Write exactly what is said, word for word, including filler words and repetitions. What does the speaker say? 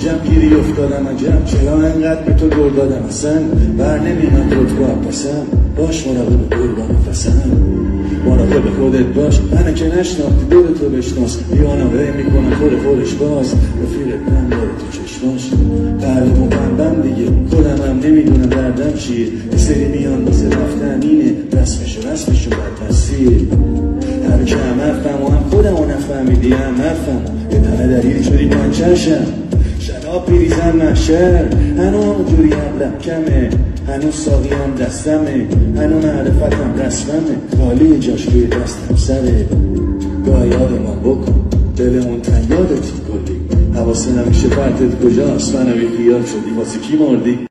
عجب گیری افتادم عجب چرا انقدر به تو دور دادم اصلا بر نمیمد رتبه پسم باش مراقب قربان نفسم مراقب خودت باش منو که نشناختی دور تو بشناس بیانوه میکنه خور خورش باز رفیقت من داره تو چشماش قلبمو بندم دیگه خودم هم نمیدونم دردم چیه یه سری میان واسه رفتن اینه رسمشو رسمشو بدبستی هر که هم حرفم و هم خودم و نفهمیدی هم حرفم یه تنه دلیل شدی پنچرشم شراب پیریزم محشر هنو همونجوری حبلم کمه هنو ساقی هم دستمه هنو معرفتم رسممه خالی جاش روی دستم سره گاه یادمان بکن دل اون تن یادتی کلی حواسه نمیشه پرتت کجاست منو بی خیال شدی واسه کی مردی